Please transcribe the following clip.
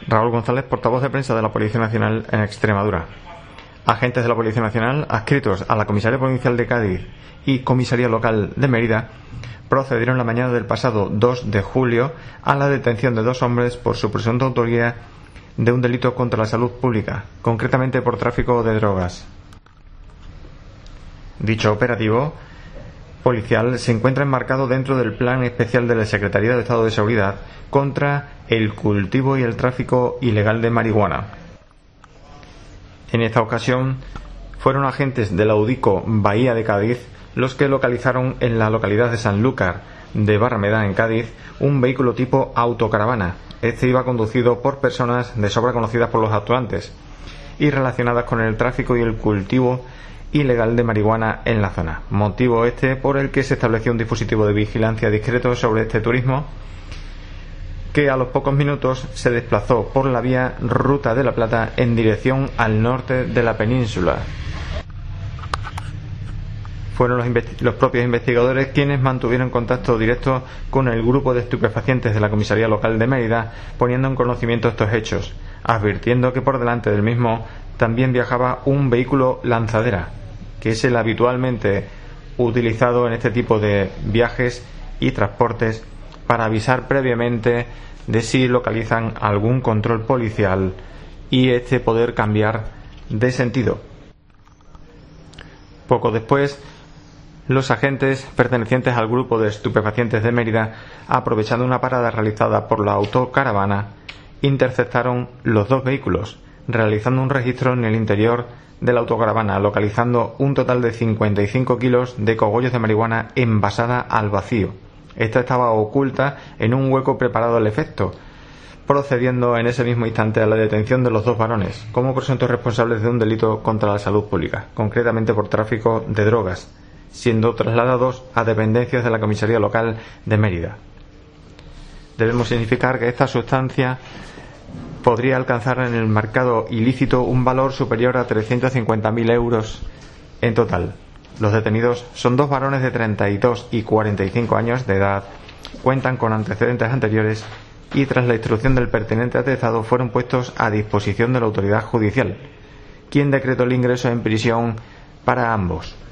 Raúl González, portavoz de prensa de la Policía Nacional en Extremadura. Agentes de la Policía Nacional, adscritos a la Comisaría Provincial de Cádiz y Comisaría Local de Mérida, procedieron la mañana del pasado 2 de julio a la detención de 2 hombres por su presunta autoría de un delito contra la salud pública, concretamente por tráfico de drogas. Dicho operativo policial se encuentra enmarcado dentro del Plan Especial de la Secretaría de Estado de Seguridad contra el cultivo y el tráfico ilegal de marihuana. En esta ocasión fueron agentes de la UDICO Bahía de Cádiz los que localizaron en la localidad de Sanlúcar de Barrameda, en Cádiz, un vehículo tipo autocaravana. Este iba conducido por personas de sobra conocidas por los actuantes y relacionadas con el tráfico y el cultivo ilegal de marihuana en la zona, motivo este por el que se estableció un dispositivo de vigilancia discreto sobre este turismo, que a los pocos minutos se desplazó por la vía Ruta de la Plata en dirección al norte de la península. Fueron los propios investigadores quienes mantuvieron contacto directo con el grupo de estupefacientes de la Comisaría Local de Mérida, poniendo en conocimiento estos hechos, advirtiendo que por delante del mismo también viajaba un vehículo lanzadera, que es el habitualmente utilizado en este tipo de viajes y transportes para avisar previamente de si localizan algún control policial y este poder cambiar de sentido. Poco después, los agentes pertenecientes al grupo de estupefacientes de Mérida, aprovechando una parada realizada por la autocaravana, interceptaron los 2 vehículos, realizando un registro en el interior de la autocaravana, localizando un total de 55 kilos de cogollos de marihuana envasada al vacío. Esta estaba oculta en un hueco preparado al efecto, procediendo en ese mismo instante a la detención de los 2 varones como presuntos responsables de un delito contra la salud pública, concretamente por tráfico de drogas, siendo trasladados a dependencias de la Comisaría Local de Mérida. Debemos significar que esta sustancia podría alcanzar en el mercado ilícito un valor superior a 350.000 euros en total. Los detenidos son 2 varones de 32 y 45 años de edad, cuentan con antecedentes anteriores y tras la instrucción del pertinente atestado fueron puestos a disposición de la autoridad judicial, quien decretó el ingreso en prisión para ambos.